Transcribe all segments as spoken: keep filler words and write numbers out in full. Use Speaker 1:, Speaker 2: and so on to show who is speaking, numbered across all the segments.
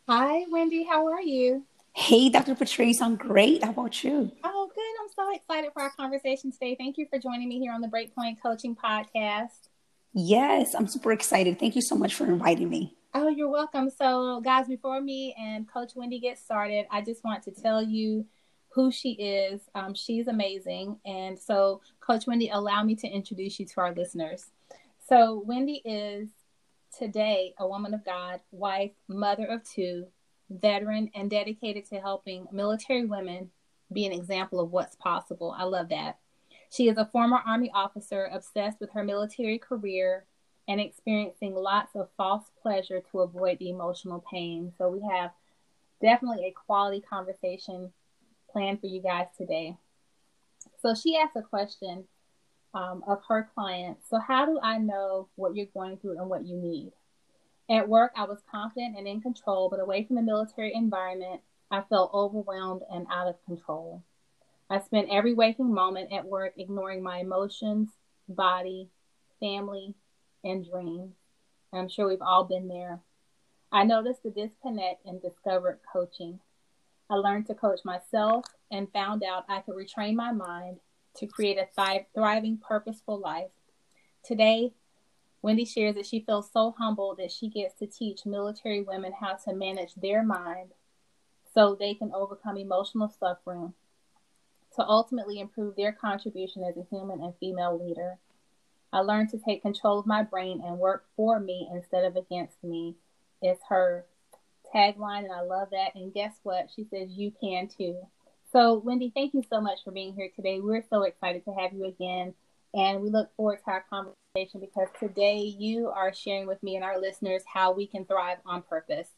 Speaker 1: Hi, Wendy. How are you?
Speaker 2: Hey, doctor Patrice, I'm great. How about you?
Speaker 1: Oh, good. I'm so excited for our conversation today. Thank you for joining me here on the Breakpoint Coaching Podcast.
Speaker 2: Yes, I'm super excited. Thank you so much for inviting me.
Speaker 1: Oh, you're welcome. So, guys, before me and Coach Wendy get started, I just want to tell you who she is. Um, she's amazing. And so, Coach Wendy, allow me to introduce you to our listeners. So, Wendy is today a woman of God, wife, mother of two, veteran, and dedicated to helping military women be an example of what's possible. I love that. She is a former Army officer obsessed with her military career and experiencing lots of false pleasure to avoid the emotional pain. So we have definitely a quality conversation planned for you guys today. So she asked a question um, of her clients. So how do I know what you're going through and what you need? At work, I was confident and in control, but away from the military environment, I felt overwhelmed and out of control. I spent every waking moment at work ignoring my emotions, body, family, and dreams. I'm sure we've all been there. I noticed the disconnect and discovered coaching. I learned to coach myself and found out I could retrain my mind to create a th- thriving, purposeful life. Today, Wendy shares that she feels so humbled that she gets to teach military women how to manage their mind so they can overcome emotional suffering to ultimately improve their contribution as a human and female leader. I learned to take control of my brain and work for me instead of against me. It's her tagline, and I love that. And guess what? She says you can too. So, Wendy, thank you so much for being here today. We're so excited to have you again, and we look forward to our conversation because today you are sharing with me and our listeners how we can thrive on purpose.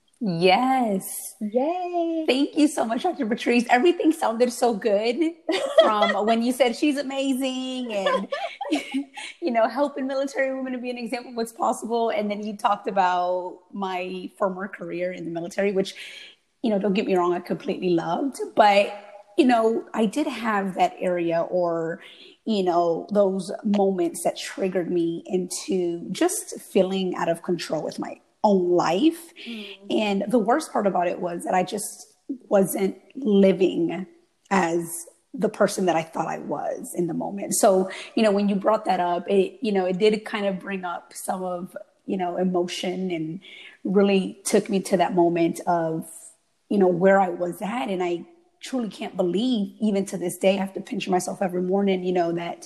Speaker 2: Yes.
Speaker 1: Yay.
Speaker 2: Thank you so much, doctor Patrice. Everything sounded so good from when you said she's amazing and, you know, helping military women to be an example of what's possible. And then you talked about my former career in the military, which, you know, don't get me wrong, I completely loved. But, you know, I did have that area or, you know, those moments that triggered me into just feeling out of control with my own life. Mm. And the worst part about it was that I just wasn't living as the person that I thought I was in the moment. So, you know, when you brought that up, it, you know, it did kind of bring up some of, you know, emotion and really took me to that moment of, you know, where I was at. And I truly can't believe, even to this day, I have to pinch myself every morning, you know, that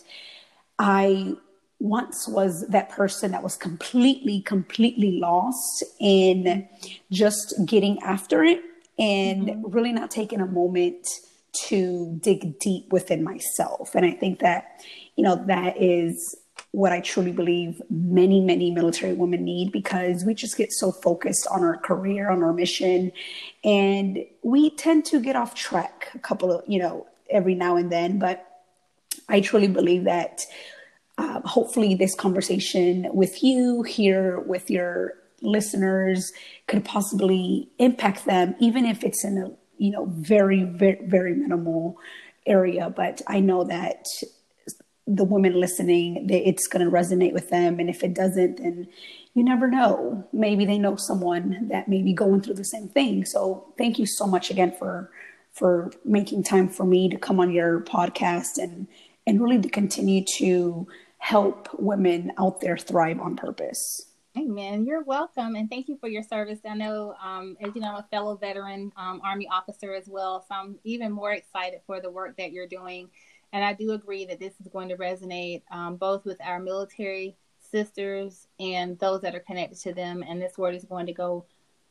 Speaker 2: I once was that person that was completely, completely lost in just getting after it and mm-hmm. really not taking a moment to dig deep within myself. And I think that, you know, that is what I truly believe many, many military women need, because we just get so focused on our career, on our mission, and we tend to get off track a couple of, you know, every now and then. But I truly believe that Uh, hopefully this conversation with you here, with your listeners, could possibly impact them, even if it's in a, you know, very, very, very minimal area. But I know that the women listening, they, it's going to resonate with them. And if it doesn't, then you never know. Maybe they know someone that may be going through the same thing. So thank you so much again for, for making time for me to come on your podcast and, and really to continue to help women out there thrive on purpose.
Speaker 1: Amen. You're welcome. And thank you for your service. I know, um, as you know, I'm a fellow veteran um, Army officer as well. So I'm even more excited for the work that you're doing. And I do agree that this is going to resonate um, both with our military sisters and those that are connected to them. And this word is going to go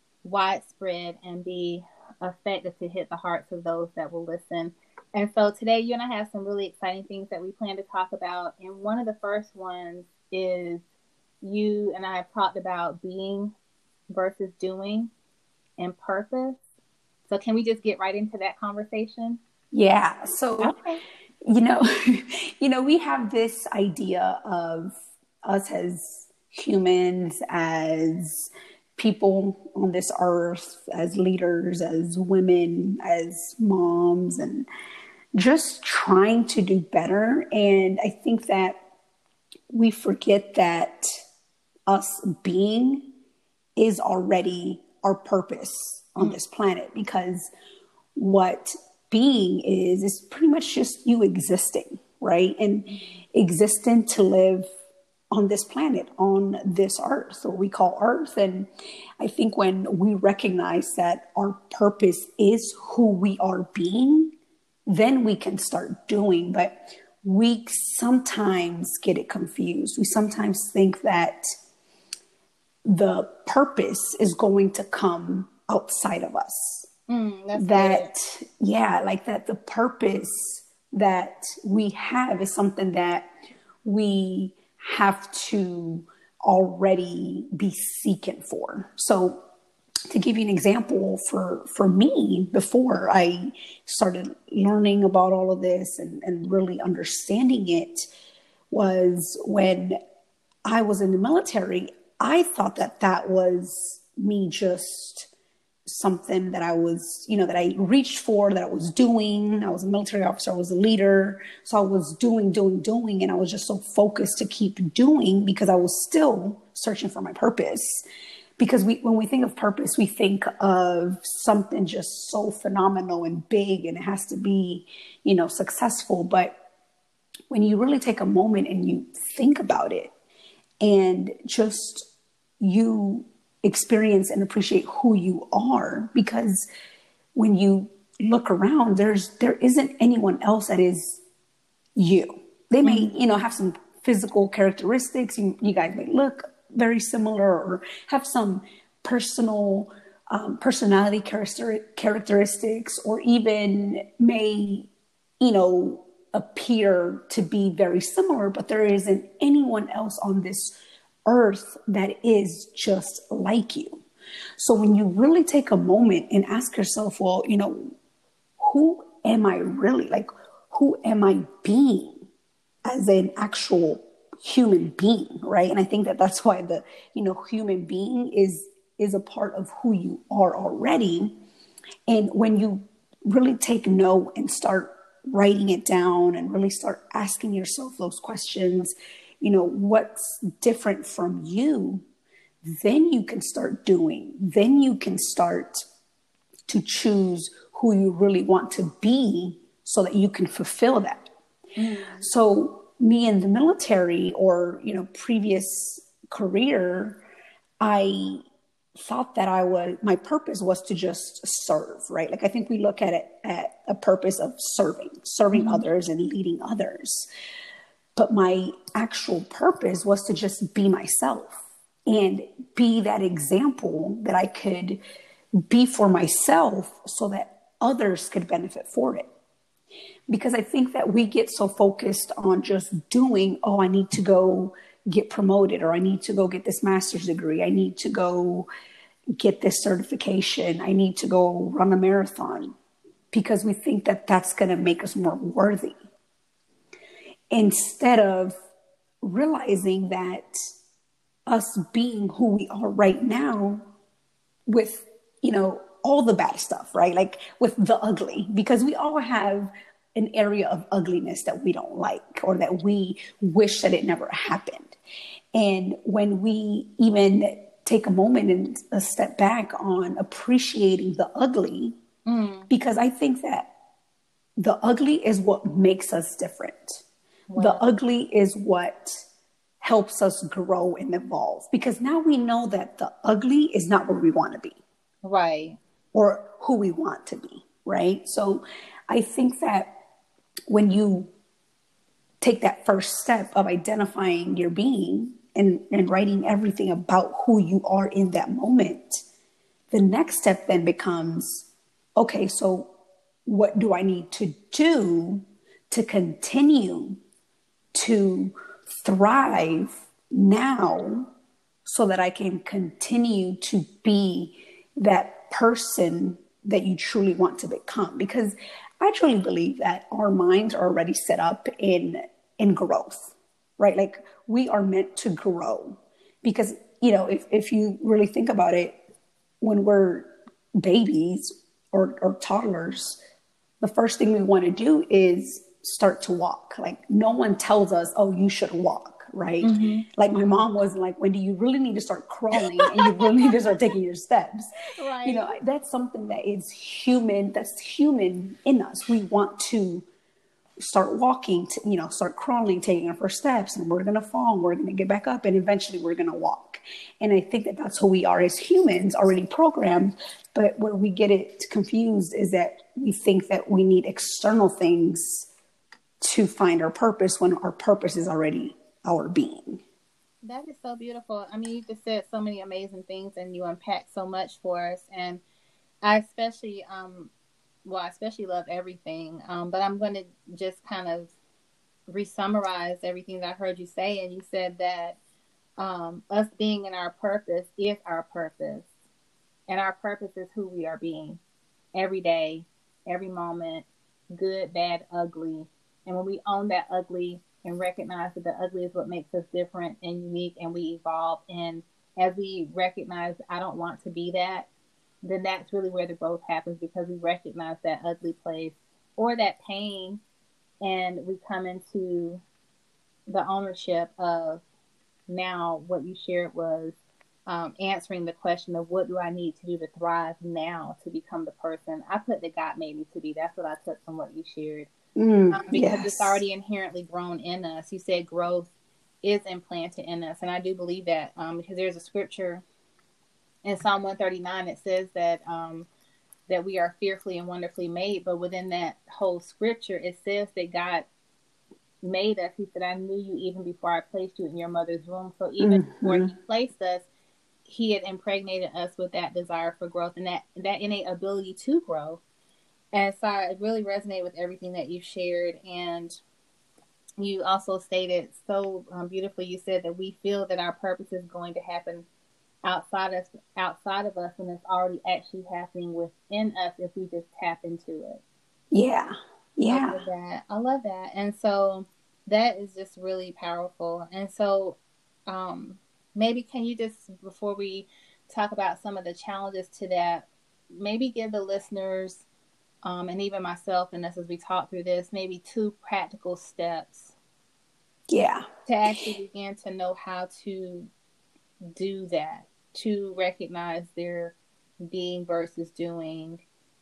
Speaker 1: widespread and be effective to hit the hearts of those that will listen. And so today you and I have some really exciting things that we plan to talk about. And one of the first ones is you and I have talked about being versus doing and purpose. So can we just get right into that conversation?
Speaker 2: Yeah. So,
Speaker 1: okay.
Speaker 2: you know, you know, we have this idea of us as humans, as people on this earth, as leaders, as women, as moms, and just trying to do better. And I think that we forget that us being is already our purpose on mm. this planet, because what being is, is pretty much just you existing, right? And existing to live on this planet, on this earth, what we call earth. And I think when we recognize that our purpose is who we are being, then we can start doing. But we sometimes get it confused. We sometimes think that the purpose is going to come outside of us. Mm, that, good. yeah, like that the purpose that we have is something that we have to already be seeking for. So to give you an example, for, for me, before I started learning about all of this and, and really understanding it, was when I was in the military. I thought that that was me just something that I was, you know, that I reached for, that I was doing. I was a military officer. I was a leader. So I was doing, doing, doing. And I was just so focused to keep doing because I was still searching for my purpose. Because we, when we think of purpose, we think of something just so phenomenal and big, and it has to be, you know, successful. But when you really take a moment and you think about it, and just you experience and appreciate who you are, because when you look around, there's there isn't anyone else that is you. They may, you know, have some physical characteristics. You, you guys may look very similar, or have some personal um, personality character, characteristics, or even may, you know, appear to be very similar, but there isn't anyone else on this earth that is just like you. So when you really take a moment and ask yourself, well, you know, who am I really? Like, who am I being as an actual human being, right? And I think that that's why the, you know, human being is, is a part of who you are already. And when you really take note and start writing it down and really start asking yourself those questions, you know, what's different from you, then you can start doing, then you can start to choose who you really want to be so that you can fulfill that. Mm. So me in the military, or, you know, previous career, I thought that I was, my purpose was to just serve, right? Like, I think we look at it at a purpose of serving, serving mm-hmm. others and leading others. But my actual purpose was to just be myself and be that example that I could be for myself so that others could benefit for it. Because I think that we get so focused on just doing, oh, I need to go get promoted, or I need to go get this master's degree. I need to go get this certification. I need to go run a marathon, because we think that that's going to make us more worthy. Instead of realizing that us being who we are right now, with, you know, all the bad stuff, right? Like with the ugly, because we all have an area of ugliness that we don't like, or that we wish that it never happened. And when we even take a moment and a step back on appreciating the ugly, mm. because I think that the ugly is what makes us different. Wow. The ugly is what helps us grow and evolve, because now we know that the ugly is not where we want to be.
Speaker 1: Right.
Speaker 2: Or who we want to be. Right. So I think that when you take that first step of identifying your being and, and writing everything about who you are in that moment, the next step then becomes, okay, so what do I need to do to continue to thrive now so that I can continue to be that person that you truly want to become? Because I truly believe that our minds are already set up in, in growth, right? Like, we are meant to grow, because, you know, if, if you really think about it, when we're babies or, or toddlers, the first thing we want to do is start to walk. Like, no one tells us, oh, you should walk, right?
Speaker 1: Mm-hmm.
Speaker 2: Like my mom wasn't like, Wendy, you really need to start crawling and you really need to start taking your steps.
Speaker 1: Right.
Speaker 2: You know, that's something that is human, that's human in us. We want to start walking, to, you know, start crawling, taking our first steps, and we're going to fall, and we're going to get back up, and eventually we're going to walk. And I think that that's who we are as humans, already programmed. But where we get it confused is that we think that we need external things to find our purpose when our purpose is already our being.
Speaker 1: That is so beautiful. I mean, you just said so many amazing things, and you unpacked so much for us. And I especially, um, well, I especially love everything. Um, but I'm going to just kind of re-summarize everything that I heard you say. And you said that um, us being in our purpose is our purpose. And our purpose is who we are being every day, every moment, good, bad, ugly. And when we own that ugly and recognize that the ugly is what makes us different and unique, and we evolve, and as we recognize, I don't want to be that, then that's really where the growth happens, because we recognize that ugly place or that pain, and we come into the ownership of now what you shared was um, answering the question of what do I need to do to thrive now to become the person I put that God made me to be. That's what I took from what you shared.
Speaker 2: Mm,
Speaker 1: um, because
Speaker 2: yes.
Speaker 1: it's already inherently grown in us. You said growth is implanted in us. And I do believe that um, because there's a scripture in Psalm one thirty-nine that says that um, that we are fearfully and wonderfully made. But within that whole scripture, it says that God made us. He said, I knew you even before I placed you in your mother's womb. So even
Speaker 2: Mm-hmm.
Speaker 1: before he placed us, he had impregnated us with that desire for growth and that, that innate ability to grow. And so I really resonate with everything that you shared. And you also stated so um, beautifully, you said that we feel that our purpose is going to happen outside us, outside of us, when it's already actually happening within us if we just tap into it.
Speaker 2: Yeah. Yeah.
Speaker 1: I love that. I love that. And so that is just really powerful. And so um, maybe can you just, before we talk about some of the challenges to that, maybe give the listeners Um, and even myself, and this as we talk through this, maybe two practical steps.
Speaker 2: Yeah.
Speaker 1: To actually begin to know how to do that, to recognize their being versus doing,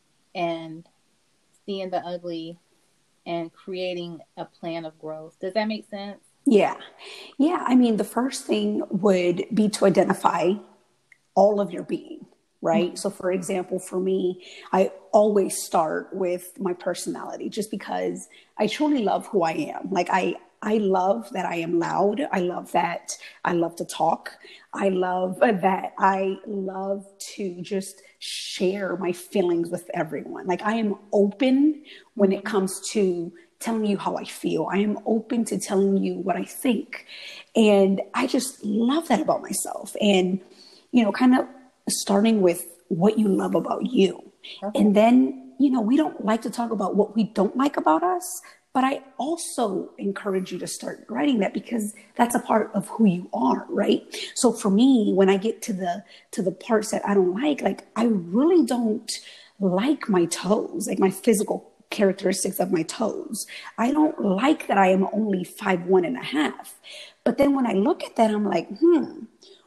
Speaker 1: and seeing the ugly and creating a plan of growth. Does that make sense?
Speaker 2: Yeah. Yeah. I mean, the first thing would be to identify all of your being. Right. Mm-hmm. So for example, for me, I always start with my personality just because I truly love who I am. Like I, I love that I am loud. I love that I love to talk. I love that I love to just share my feelings with everyone. Like I am open when it comes to telling you how I feel. I am open to telling you what I think. And I just love that about myself. And, you know, kind of starting with what you love about you. Okay. And then, you know, we don't like to talk about what we don't like about us, but I also encourage you to start writing that because that's a part of who you are, right? So for me, when I get to the, to the parts that I don't like, like I really don't like my toes, like my physical characteristics of my toes. I don't like that I am only five, one and a half. But then when I look at that, I'm like, hmm,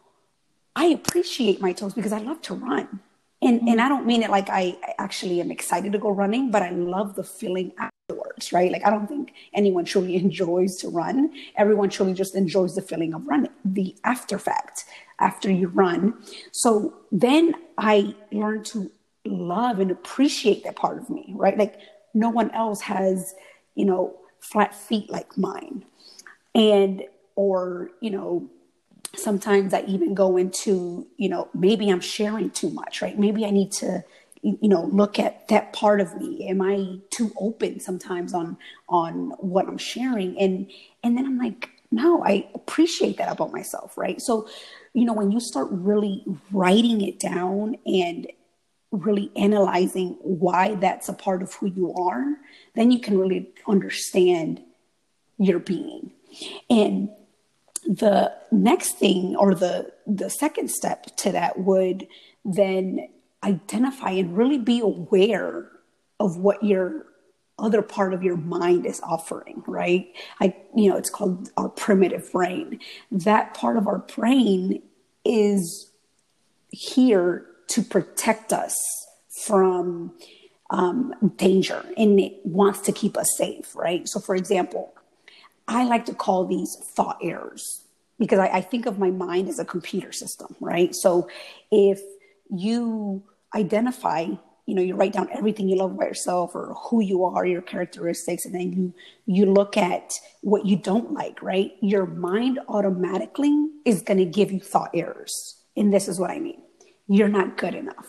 Speaker 2: I appreciate my toes because I love to run. And mm-hmm. and I don't mean it like I actually am excited to go running, but I love the feeling afterwards, right? Like I don't think anyone truly enjoys to run. Everyone truly just enjoys the feeling of running, the after fact, after you run. So then I learned to love and appreciate that part of me, right? Like no one else has, you know, flat feet like mine. And, or, you know, sometimes I even go into, you know, maybe I'm sharing too much, right? Maybe I need to, you know, look at that part of me. Am I too open sometimes on, on what I'm sharing? And, and then I'm like, no, I appreciate that about myself, right? So, you know, when you start really writing it down and really analyzing why that's a part of who you are, then you can really understand your being. And the next thing, or the, the second step to that, would then identify and really be aware of what you're other part of your mind is offering, right? I, you know, it's called our primitive brain. That part of our brain is here to protect us from um, danger, and it wants to keep us safe, right? So for example, I like to call these thought errors because I, I think of my mind as a computer system, right? So if you identify, you know, you write down everything you love about yourself or who you are, your characteristics, and then you you look at what you don't like, right? Your mind automatically is going to give you thought errors. And this is what I mean. You're not good enough.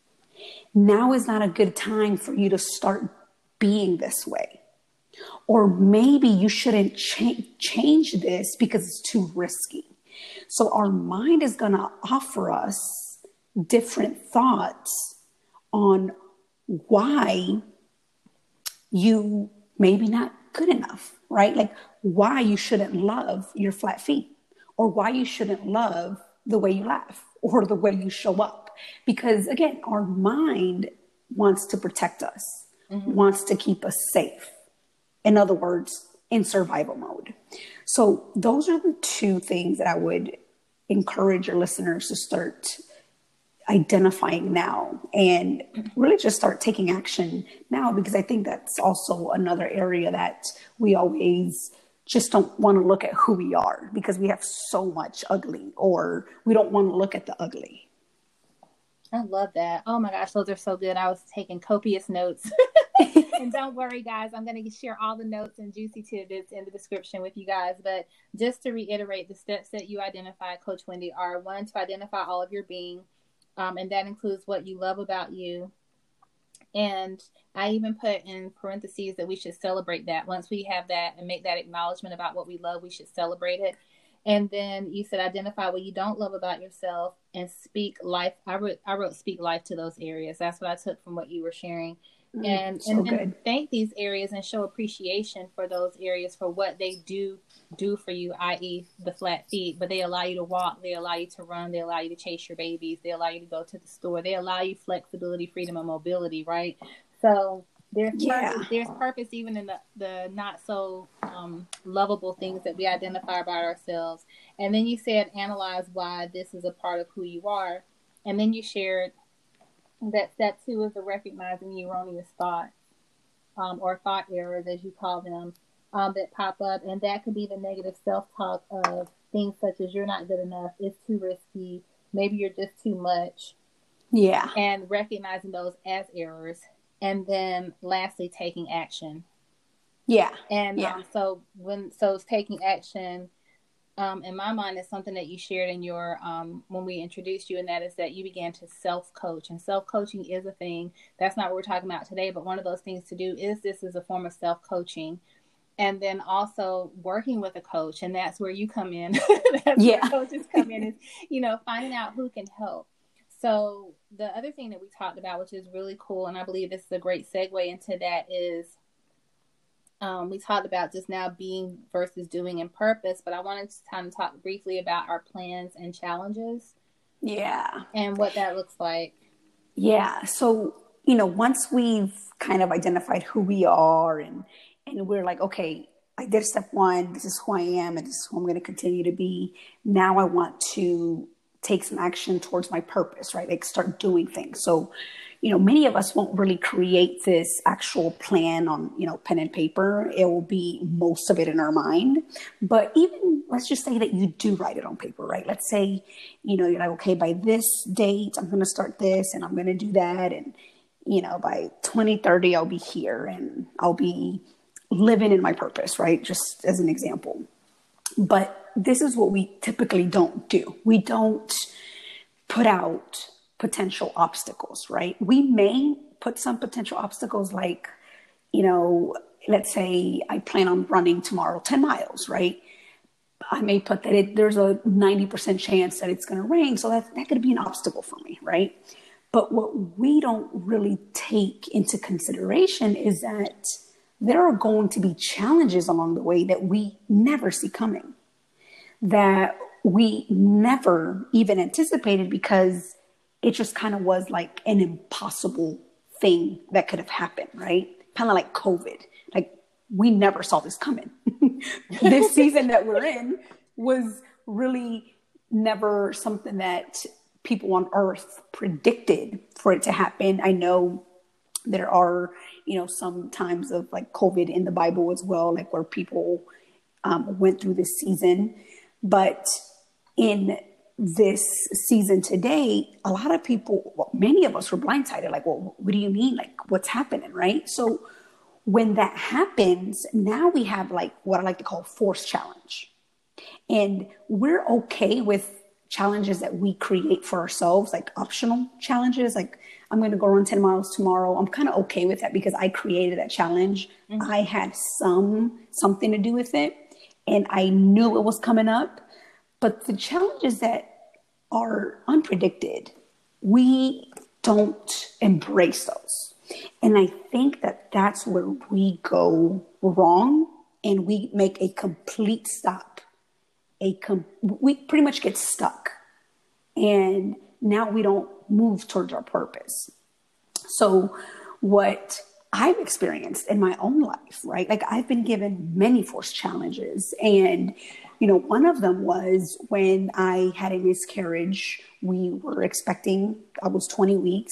Speaker 2: Now is not a good time for you to start being this way. Or maybe you shouldn't cha- change this because it's too risky. So our mind is going to offer us different thoughts on why you maybe not good enough, right? Like why you shouldn't love your flat feet, or why you shouldn't love the way you laugh or the way you show up. Because again, our mind wants to protect us, mm-hmm. wants to keep us safe. In other words, in survival mode. So those are the two things that I would encourage your listeners to start identifying now, and really just start taking action now, because I think that's also another area that we always just don't want to look at who we are because we have so much ugly, or we don't want to look at the ugly.
Speaker 1: I love that. Oh my gosh, those are so good. I was taking copious notes. And don't worry, guys, I'm going to share all the notes and juicy tidbits in the description with you guys. But just to reiterate, the steps that you identify, Coach Wendy, are one, to identify all of your being. Um, and that includes what you love about you. And I even put in parentheses that we should celebrate that. Once we have that and make that acknowledgement about what we love, we should celebrate it. And then you said identify what you don't love about yourself and speak life. I wrote, I wrote speak life to those areas. That's what I took from what you were sharing. Mm, and so and then thank these areas and show appreciation for those areas for what they do do for you, that is the flat feet. But they allow you to walk, they allow you to run, they allow you to chase your babies, they allow you to go to the store, they allow you flexibility, freedom, and mobility, right? So there's yeah. purpose, there's purpose even in the, the not so um, lovable things that we identify about ourselves. And then you said analyze why this is a part of who you are. And then you shared that step two is the recognizing the erroneous thoughts um, or thought errors, as you call them, um, that pop up. And that could be the negative self-talk of things such as you're not good enough, it's too risky, maybe you're just too much.
Speaker 2: Yeah.
Speaker 1: And recognizing those as errors. And then lastly, taking action.
Speaker 2: Yeah.
Speaker 1: And
Speaker 2: yeah.
Speaker 1: Um, so when so it's taking action, Um, in my mind, is something that you shared in your, um, when we introduced you, and that is that you began to self-coach. And self-coaching is a thing. That's not what we're talking about today, but one of those things to do is this is a form of self-coaching. And then also working with a coach, and that's where you come in. That's
Speaker 2: yeah.
Speaker 1: where coaches come in, is, you know, finding out who can help. So the other thing that we talked about, which is really cool, and I believe this is a great segue into that, is Um, we talked about just now being versus doing in purpose, but I wanted to kind of talk briefly about our plans and challenges.
Speaker 2: Yeah.
Speaker 1: And what that looks like.
Speaker 2: Yeah. So, you know, once we've kind of identified who we are, and, and we're like, okay, I did step one, this is who I am, and this is who I'm going to continue to be. Now I want to take some action towards my purpose, right? Like start doing things. So, you know, many of us won't really create this actual plan on, you know, pen and paper. It will be most of it in our mind. But even, let's just say that you do write it on paper, right? Let's say, you know, you're like, okay, by this date, I'm going to start this and I'm going to do that. And, you know, by twenty thirty, I'll be here and I'll be living in my purpose, right? Just as an example. But this is what we typically don't do. We don't put out potential obstacles, right? We may put some potential obstacles like, you know, let's say I plan on running tomorrow ten miles, right? I may put that it, there's a ninety percent chance that it's going to rain. So that, that could be an obstacle for me, right? But what we don't really take into consideration is that there are going to be challenges along the way that we never see coming, that we never even anticipated, because it just kind of was like an impossible thing that could have happened, right? kind of like COVID. Like, we never saw this coming. This season that we're in was really never something that people on earth predicted for it to happen. I know there are, you know, some times of like COVID in the Bible as well, like where people um, went through this season. But in this season today, a lot of people, well, many of us were blindsided. Like, well, what do you mean? Like, what's happening, right? So when that happens, now we have like what I like to call force challenge. And we're okay with challenges that we create for ourselves, like optional challenges. Like, I'm going to go run ten miles tomorrow. I'm kind of okay with that because I created that challenge. Mm-hmm. I had some, something to do with it, and I knew it was coming up. But the challenges that are unpredicted, we don't embrace those. And I think that that's where we go wrong, and we make a complete stop. A com- we pretty much get stuck, and now we don't move towards our purpose. So what I've experienced in my own life, right? Like, I've been given many forced challenges, and you know, one of them was when I had a miscarriage. We were expecting, I was twenty weeks,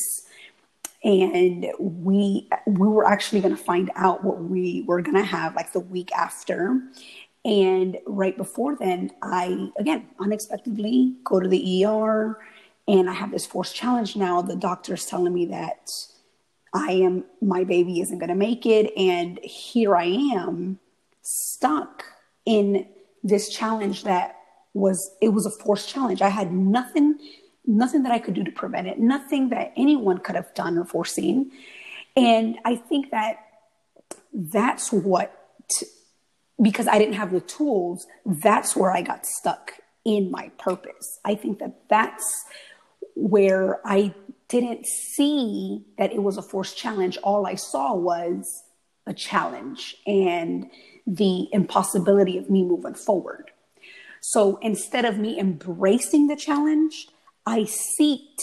Speaker 2: and we we were actually going to find out what we were going to have like the week after. And right before then, I, again, unexpectedly go to the E R, and I have this forced challenge. Now the doctor's telling me that I am, my baby isn't going to make it. And here I am stuck in this challenge that was, it was a forced challenge. I had nothing, nothing that I could do to prevent it, nothing that anyone could have done or foreseen. And I think that that's what, because I didn't have the tools, that's where I got stuck in my purpose. I think that that's where I didn't see that it was a forced challenge. All I saw was a challenge and the impossibility of me moving forward. So instead of me embracing the challenge, I sought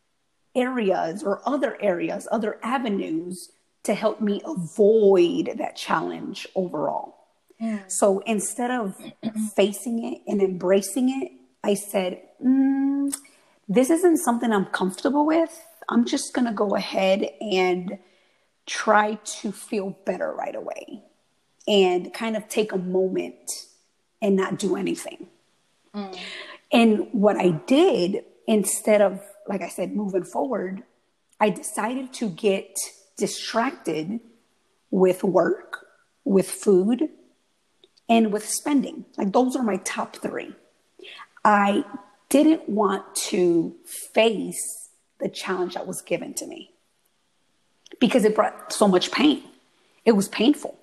Speaker 2: areas or other areas, other avenues to help me avoid that challenge overall. Mm. So instead of facing it and embracing it, I said, mm, this isn't something I'm comfortable with. I'm just going to go ahead and try to feel better right away and kind of take a moment and not do anything. Mm. And what I did, instead of, like I said, moving forward, I decided to get distracted with work, with food, and with spending. Like, those are my top three. I didn't want to face the challenge that was given to me because it brought so much pain. It was painful.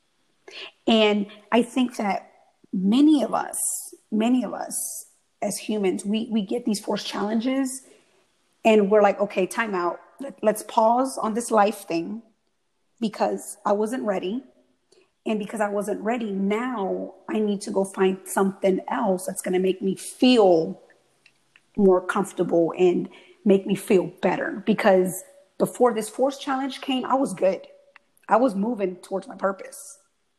Speaker 2: And I think that many of us, many of us as humans, we, we get these forced challenges and we're like, okay, time out. Let's pause on this life thing because I wasn't ready. And because I wasn't ready, now I need to go find something else that's going to make me feel more comfortable and make me feel better. Because before this forced challenge came, I was good. I was moving towards my purpose.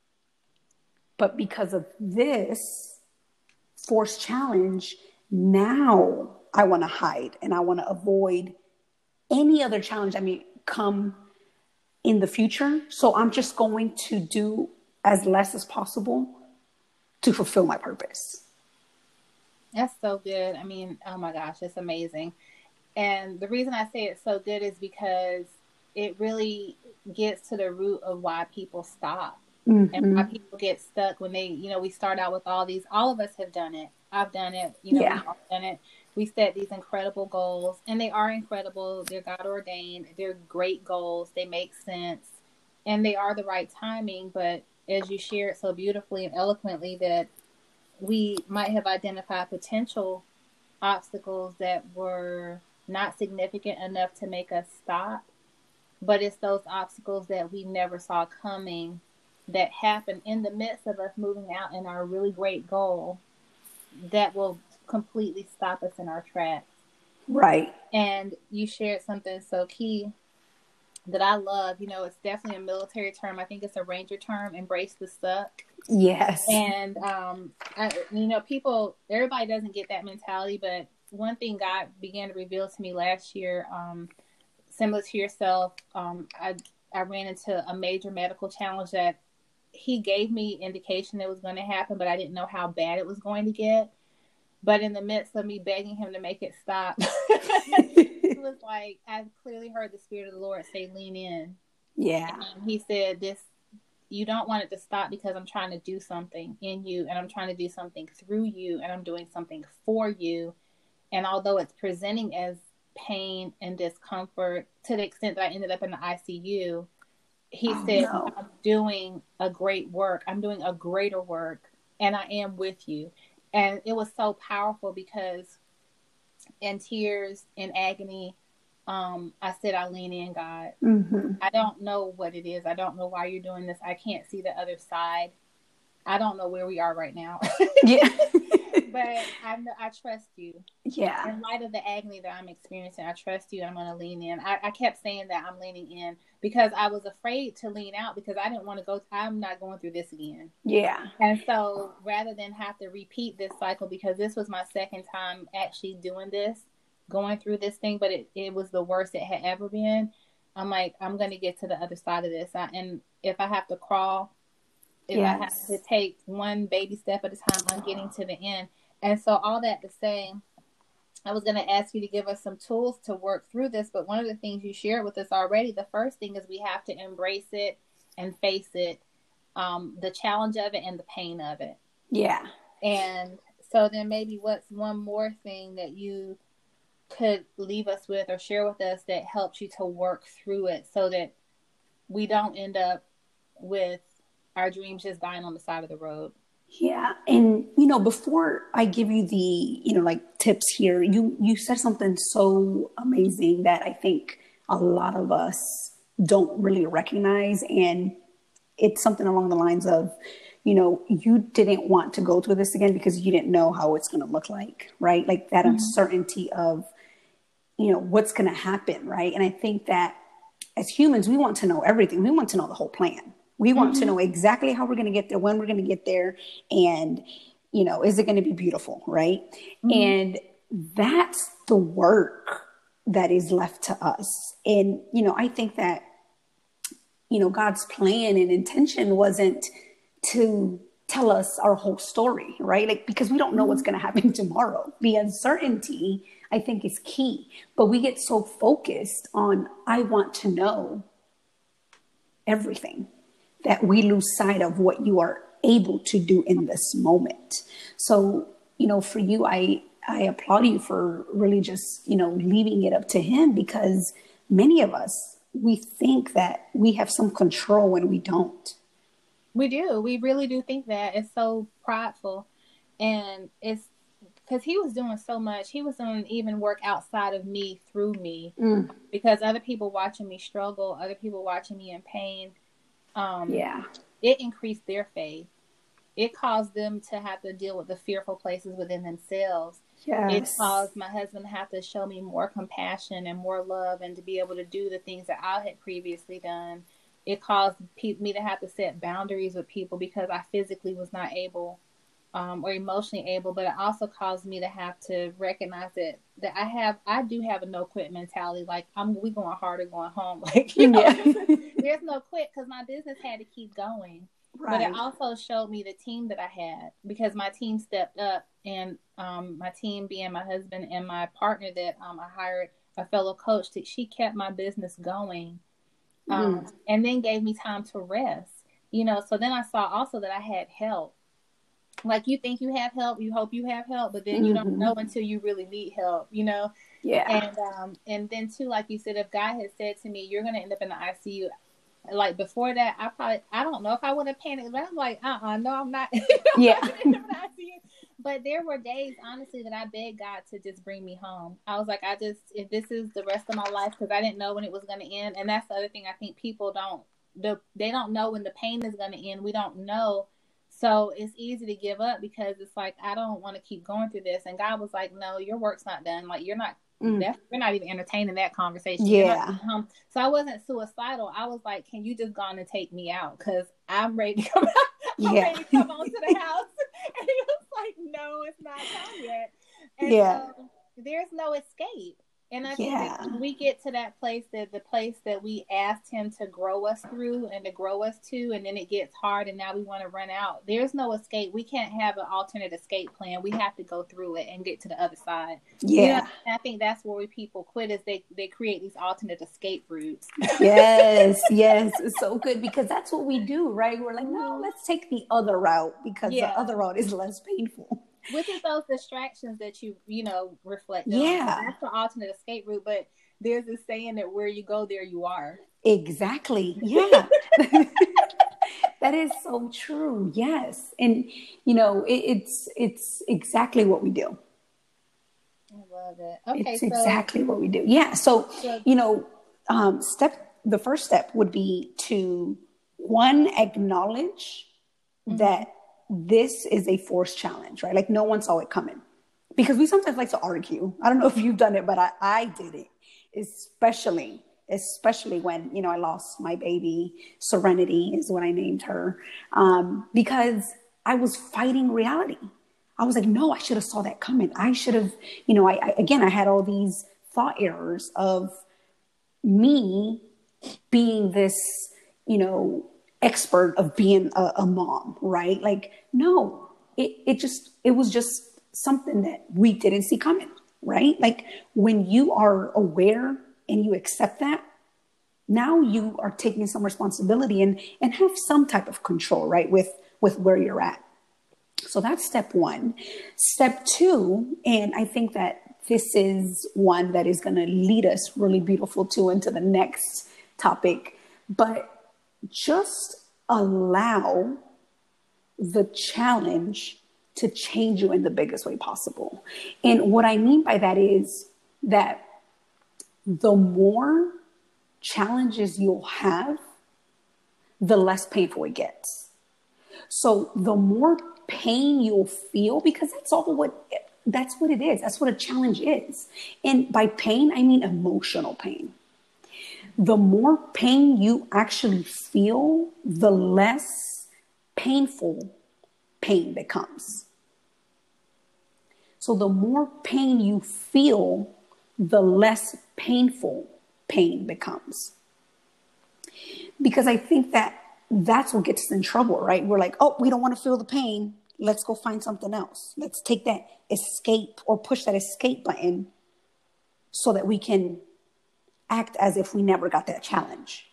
Speaker 2: But because of this forced challenge, now I want to hide and I want to avoid any other challenge that may come in the future. So I'm just going to do as less as possible to fulfill my purpose.
Speaker 1: That's so good. I mean, oh my gosh, it's amazing. And the reason I say it's so good is because it really gets to the root of why people stop. Mm-hmm. And why people get stuck when they, you know, we start out with all these, all of us have done it. I've done it. You know, yeah. We've all done it. We set these incredible goals, and they are incredible. They're God ordained. They're great goals. They make sense, and they are the right timing. But as you shared so beautifully and eloquently, that we might have identified potential obstacles that were not significant enough to make us stop. But it's those obstacles that we never saw coming that happen in the midst of us moving out in our really great goal that will completely stop us in our tracks.
Speaker 2: Right.
Speaker 1: And you shared something so key that I love. You know, it's definitely a military term. I think it's a Ranger term, embrace the suck.
Speaker 2: Yes.
Speaker 1: And, um, I, you know, people, everybody doesn't get that mentality, but one thing God began to reveal to me last year, um, similar to yourself, um, I, I ran into a major medical challenge that he gave me indication it was going to happen, but I didn't know how bad it was going to get. But in the midst of me begging him to make it stop, it was like, I clearly heard the Spirit of the Lord say, lean in.
Speaker 2: Yeah.
Speaker 1: And he said, this, you don't want it to stop because I'm trying to do something in you, and I'm trying to do something through you, and I'm doing something for you. And although it's presenting as pain and discomfort to the extent that I ended up in the I C U, he
Speaker 2: oh,
Speaker 1: said,
Speaker 2: no.
Speaker 1: I'm doing a great work. I'm doing a greater work, and I am with you. And it was so powerful because in tears, in agony, um, I said, I lean in, God.
Speaker 2: Mm-hmm.
Speaker 1: I don't know what it is. I don't know why you're doing this. I can't see the other side. I don't know where we are right now.
Speaker 2: Yeah.
Speaker 1: But I I trust you.
Speaker 2: Yeah.
Speaker 1: In light of the agony that I'm experiencing, I trust you. And I'm going to lean in. I, I kept saying that I'm leaning in because I was afraid to lean out because I didn't want to go. I'm not going through this again.
Speaker 2: Yeah.
Speaker 1: And so rather than have to repeat this cycle, because this was my second time actually doing this, going through this thing, but it, it was the worst it had ever been. I'm like, I'm going to get to the other side of this. I, and if I have to crawl, if yes. I have to take one baby step at a time, I'm getting to the end. And so all that to say, I was going to ask you to give us some tools to work through this. But one of the things you shared with us already, the first thing is we have to embrace it and face it, um, the challenge of it and the pain of it.
Speaker 2: Yeah.
Speaker 1: And so then maybe what's one more thing that you could leave us with or share with us that helps you to work through it so that we don't end up with our dreams just dying on the side of the road?
Speaker 2: Yeah. And, you know, before I give you the, you know, like tips here, you, you said something so amazing that I think a lot of us don't really recognize. And it's something along the lines of, you know, you didn't want to go through this again because you didn't know how it's going to look like, right? Like that mm-hmm. uncertainty of, you know, what's going to happen, right? And I think that as humans, we want to know everything. We want to know the whole plan. We want mm-hmm. to know exactly how we're going to get there, when we're going to get there, and, you know, is it going to be beautiful, right? Mm-hmm. And that's the work that is left to us. And, you know, I think that, you know, God's plan and intention wasn't to tell us our whole story, right? Like, because we don't know what's going to happen tomorrow. The uncertainty, I think, is key. But we get so focused on, I want to know everything, that we lose sight of what you are able to do in this moment. So, you know, for you, I, I applaud you for really just, you know, leaving it up to him, because many of us, we think that we have some control when we don't.
Speaker 1: We do. We really do think that. It's so prideful. And it's because he was doing so much. He was doing even work outside of me, through me, mm. because other people watching me struggle, other people watching me in pain. Um, yeah, it increased their faith. It caused them to have to deal with the fearful places within themselves. Yes. It caused my husband to have to show me more compassion and more love, and to be able to do the things that I had previously done. It caused pe- me to have to set boundaries with people because I physically was not able um, or emotionally able. But it also caused me to have to recognize that that I have, I do have a no quit mentality. Like I'm, we going hard or going home. Like you know, yeah. There's no quit because my business had to keep going. Right. But it also showed me the team that I had, because my team stepped up, and um, my team being my husband and my partner that um, I hired, a fellow coach, that she kept my business going. Um, mm. And then gave me time to rest, you know. So then I saw also that I had help. Like you think you have help, you hope you have help, but then mm-hmm. you don't know until you really need help, you know. Yeah. And um, and then too, like you said, if God had said to me, "You're going to end up in the I C U," like before that, I probably, I don't know if I would have panicked, but I'm like, uh, uh no, I'm not. Yeah. But there were days, honestly, that I begged God to just bring me home. I was like, I just, if this is the rest of my life, because I didn't know when it was going to end. And that's the other thing I think people don't, the, they don't know when the pain is going to end. We don't know. So it's easy to give up because it's like, I don't want to keep going through this. And God was like, no, your work's not done. Like, you're not,
Speaker 2: Mm.
Speaker 1: That's, we're not even entertaining that conversation. You're not
Speaker 2: Yeah.
Speaker 1: home. So I wasn't suicidal. I was like, can you just go on and take me out? Because I'm ready to come out. I'm
Speaker 2: Yeah.
Speaker 1: ready to come on to the house. And he was like, no, it's not time yet. And
Speaker 2: Yeah.
Speaker 1: so there's no escape. And I think
Speaker 2: Yeah.
Speaker 1: that when we get to that place, that the place that we asked him to grow us through and to grow us to, and then it gets hard and now we want to run out. There's no escape. We can't have an alternate escape plan. We have to go through it and get to the other side.
Speaker 2: Yeah.
Speaker 1: You know, I think that's where we people quit, is they, they create these alternate escape routes.
Speaker 2: Yes, yes. It's so good, because that's what we do, right? We're like, no, let's take the other route, because
Speaker 1: Yeah.
Speaker 2: the other route is less painful.
Speaker 1: Which is those distractions that you, you know, reflect
Speaker 2: Yeah.
Speaker 1: on. So that's the alternate escape route. But there's this saying that where you go, there you are.
Speaker 2: Exactly. Yeah. That is so true. Yes. And, you know, it, it's, it's exactly what we do.
Speaker 1: I love it. Okay.
Speaker 2: It's
Speaker 1: so,
Speaker 2: exactly what we do. Yeah. So,
Speaker 1: so,
Speaker 2: you know, um, step, the first step would be to, one, acknowledge mm-hmm. that this is a forced challenge, right? Like, no one saw it coming, because we sometimes like to argue. I don't know if you've done it, but I, I did it, especially, especially when, you know, I lost my baby. Serenity is what I named her, um, because I was fighting reality. I was like, no, I should have saw that coming. I should have, you know, I, I again, I had all these thought errors of me being this, you know, expert of being a, a mom, right? Like, no, it, it just, it was just something that we didn't see coming, right? Like, when you are aware and you accept that, now you are taking some responsibility and, and have some type of control, right? With, with where you're at. So that's step one. Step two, and I think that this is one that is going to lead us really beautiful too into the next topic, but just allow the challenge to change you in the biggest way possible. And what I mean by that is that the more challenges you'll have, the less painful it gets. So the more pain you'll feel, because that's all what, that's what it is. That's what a challenge is. And by pain, I mean emotional pain. The more pain you actually feel, the less painful pain becomes. So the more pain you feel, the less painful pain becomes. Because I think that that's what gets us in trouble, right? We're like, oh, we don't want to feel the pain. Let's go find something else. Let's take that escape or push that escape button so that we can act as if we never got that challenge.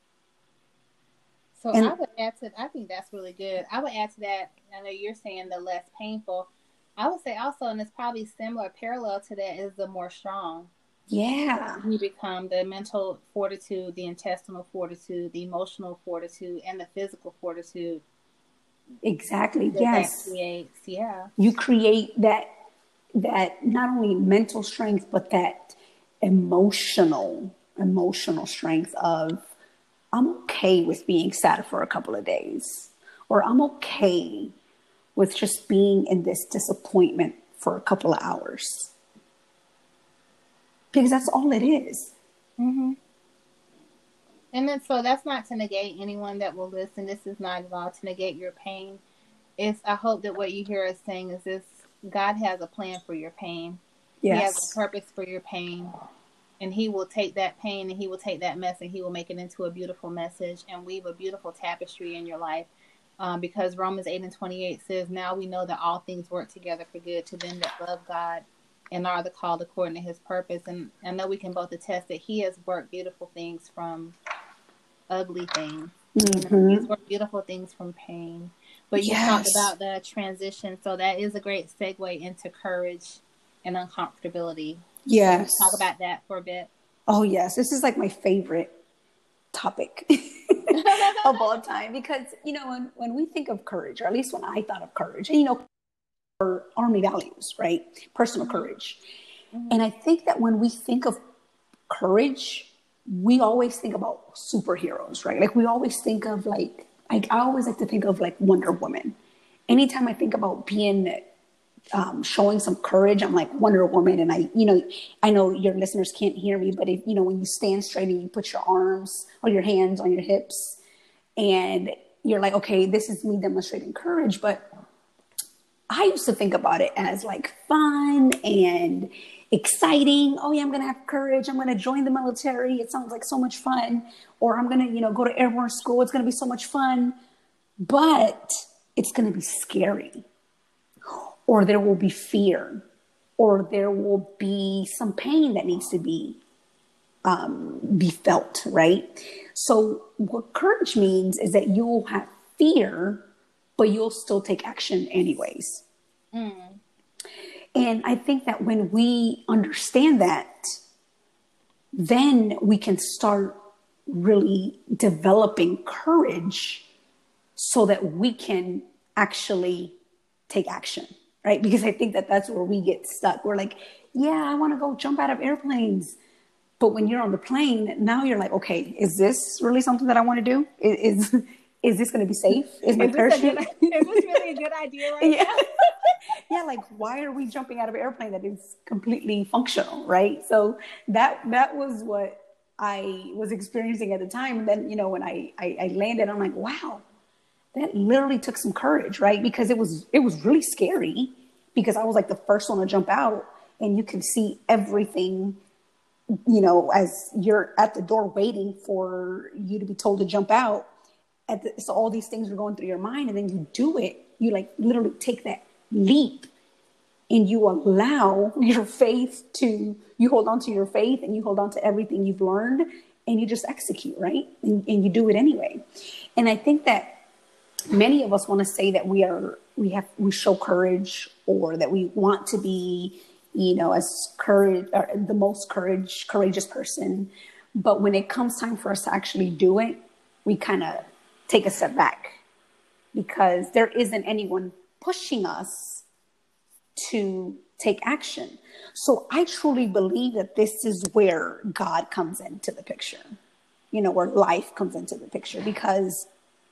Speaker 1: So
Speaker 2: and,
Speaker 1: I would add to, I think that's really good. I would add to that, I know you're saying the less painful. I would say also, and it's probably similar, parallel to that, is the more strong.
Speaker 2: Yeah.
Speaker 1: You become the mental fortitude, the intestinal fortitude, the emotional fortitude, and the physical fortitude.
Speaker 2: Exactly.
Speaker 1: That
Speaker 2: yes.
Speaker 1: That creates, yeah.
Speaker 2: You create that, that not only mental strength, but that emotional, emotional strength of, I'm okay with being sad for a couple of days, or I'm okay with just being in this disappointment for a couple of hours. Because that's all it is.
Speaker 1: Mm-hmm. And then, so that's not to negate anyone that will listen. This is not at all to negate your pain. It's, I hope that what you hear us saying is this: God has a plan for your pain.
Speaker 2: Yes.
Speaker 1: He has a purpose for your pain. And he will take that pain and he will take that mess and he will make it into a beautiful message and weave a beautiful tapestry in your life. Um, because Romans eight and twenty-eight says, now we know that all things work together for good to them that love God and are the called according to his purpose. And I know we can both attest that he has worked beautiful things from ugly things.
Speaker 2: Mm-hmm.
Speaker 1: You know, he's worked beautiful things from pain. But you
Speaker 2: yes.
Speaker 1: talked about the transition. So that is a great segue into courage and uncomfortability.
Speaker 2: Yes.
Speaker 1: Talk about that for a bit.
Speaker 2: Oh, yes. This is like my favorite topic of all time, because, you know, when, when we think of courage, or at least when I thought of courage, and, you know, our Army values, right? Personal mm-hmm. courage. Mm-hmm. And I think that when we think of courage, we always think about superheroes, right? Like, we always think of like, I, I always like to think of like Wonder Woman. Anytime I think about being um, showing some courage. I'm like Wonder Woman. And I, you know, I know your listeners can't hear me, but if, you know, when you stand straight and you put your arms or your hands on your hips and you're like, okay, this is me demonstrating courage. But I used to think about it as like fun and exciting. Oh yeah, I'm going to have courage. I'm going to join the military. It sounds like so much fun. Or I'm going to, you know, go to airborne school. It's going to be so much fun, but it's going to be scary. Or there will be fear, or there will be some pain that needs to be um, be felt, right? So what courage means is that you'll have fear, but you'll still take action anyways. Mm. And I think that when we understand that, then we can start really developing courage so that we can actually take action. Right? Because I think that that's where we get stuck. We're like, yeah, I want to go jump out of airplanes. But when you're on the plane, now you're like, okay, is this really something that I want to do? Is is, is this going to be safe? Is my
Speaker 1: is
Speaker 2: parachute?
Speaker 1: Good, is this really a good idea right
Speaker 2: yeah.
Speaker 1: now?
Speaker 2: Yeah, like why are we jumping out of an airplane that is completely functional, right? So that that was what I was experiencing at the time. And then, you know, when I, I, I landed, I'm like, wow. That literally took some courage, right? Because it was it was really scary because I was like the first one to jump out and you can see everything, you know, as you're at the door waiting for you to be told to jump out. At the, so all these things are going through your mind and then you do it. You like literally take that leap and you allow your faith to, you hold on to your faith and you hold on to everything you've learned and you just execute, right? And, and you do it anyway. And I think that many of us want to say that we are, we have, we show courage or that we want to be, you know, as courage, or the most courage, courageous person. But when it comes time for us to actually do it, we kind of take a step back because there isn't anyone pushing us to take action. So I truly believe that this is where God comes into the picture, you know, where life comes into the picture, because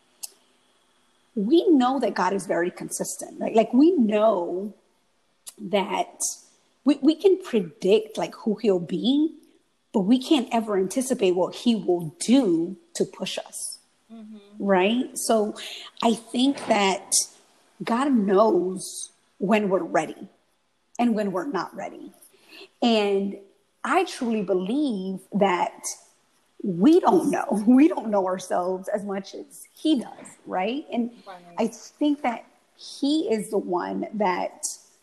Speaker 2: we know that God is very consistent, right? Like we know that we, we can predict like who he'll be, but we can't ever anticipate what he will do to push us. Mm-hmm. Right? So I think that God knows when we're ready and when we're not ready. And I truly believe that we don't know. We don't know ourselves as much as he does, right? And right. I think that he is the one that